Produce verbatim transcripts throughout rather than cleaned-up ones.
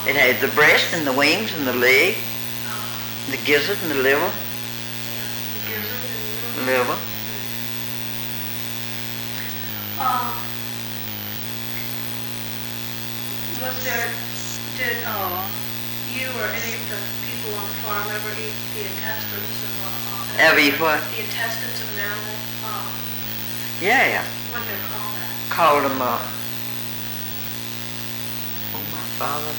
It had the breast and the wings and the leg, Uh-huh. the gizzard and the liver. Yeah, the gizzard and the Liver. Uh, was there, did uh, you or any of the people on the farm ever eat the intestines of uh, uh, Ever eat what? the intestines of an animal? Uh, Yeah, what do they call that? called them, uh, oh my father,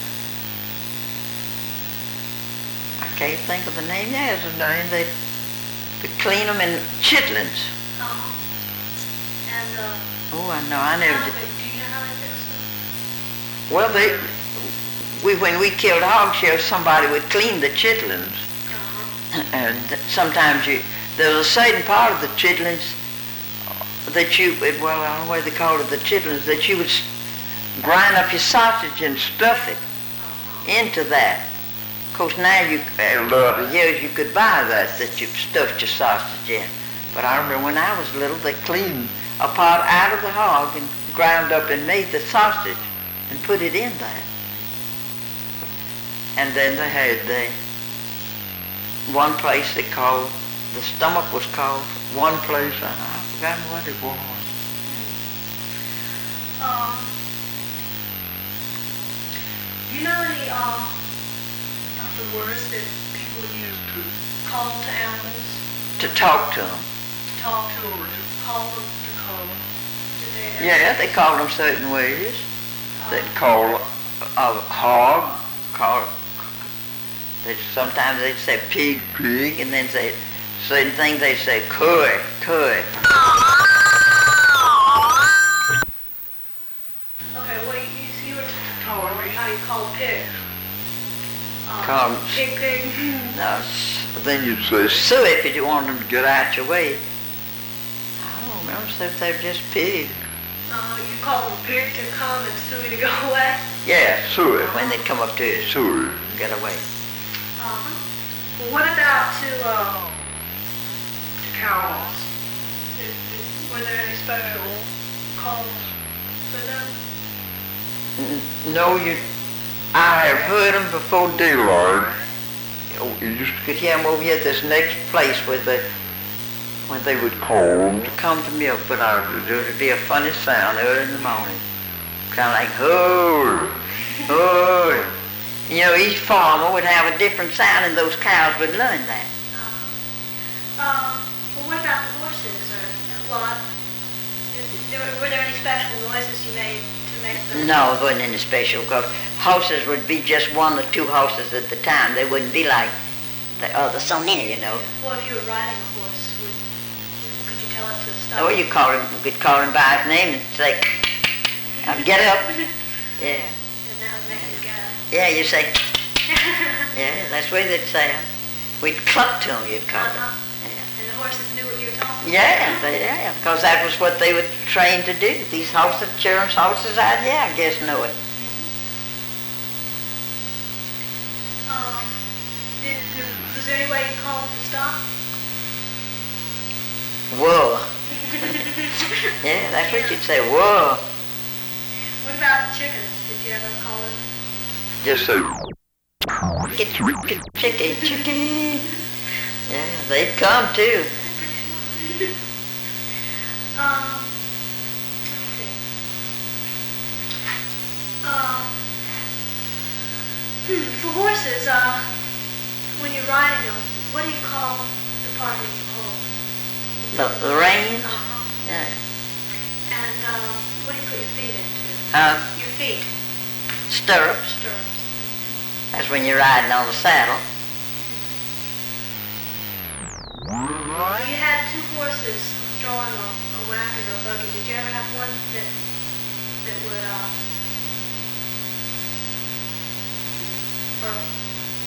I can't think of the name. Yeah, it's a name. They, they clean them in chitlins. Uh-huh. And uh, Oh, I know, I never how did. they, do you know how they fix them? Well, they, we, when we killed hogs here, somebody would clean the chitlins. Uh-huh. And sometimes you, there was a certain part of the chitlins that you, well, I don't know what they call it, the chitlins, that you would s- grind up your sausage and stuff it Uh-huh. into that. Of course, now you, over the years, you could buy that, that you stuffed your sausage in. But I remember when I was little, they cleaned a part out of the hog and ground up and made the sausage and put it in that. And then they had the, one place they called, the stomach was called, one place, I, I forgot what it was. Um, do you know any uh, of the words that people use to call to animals? To talk to them. To talk to or to call them to call them? Did they ever- Yeah, they called them certain ways. uh, They'd call a hog, call, they, sometimes they'd say pig, pig, and then say certain things they'd say cuy, cuy. Okay, well, you, you, you were told how you call pigs. Um, Call 'em- pig, pig. Now, s- then you'd say suey if you wanted them to get out your way. I don't remember so if they're just pig. Uh, you call them pig to come and suey to go away. Yeah, suey. When they'd come up to you, suey, get away. Uh-huh. Well, what about to, uh, to cows? Is, is, were there any special calls for them? N- No, you. I have heard them before daylight. Oh, you just could hear them over here at this next place where they, when they would call them to come to milk. But I, there would be a funny sound early in the morning, kind of like ho, ho. You know, each farmer would have a different sound, and those cows would learn that. Uh-huh. Um, well, what about the horses? Or, well, uh, there- were there any special noises you made to make them? No, it wasn't any special, because horses would be just one or two horses at the time. They wouldn't be like the other so many, you know. Well, if you were riding a horse, would, could you tell it to stop? Or you call him, you could call him by his name and say, "Now get up." Yeah. And that would make him get up. Yeah, you say, yeah, that's the way they'd say it. We'd cluck to them, you'd call it. Uh-huh. Yeah. And the horses knew what you were talking Yeah, they, yeah, because that was what they were trained to do. These horses, children's horses out there, I guess, know it. Um, did, did, was there any way you called them to stop? Whoa. Yeah, that's what you'd say, whoa. What about chickens? Did you ever call them? Just so. Chicken, chicken, chicken. Yeah, they'd come too. Um, let's see. Uh, hmm, for horses, uh, when you're riding them, what do you call the part that you hold? The, the reins? Uh-huh. Yeah. And, uh, what do you put your feet into? Uh, Your feet. stirrups. Stirrups. That's when you're riding on the saddle. You had two horses drawing a, a wagon or a buggy. Did you ever have one that that would uh or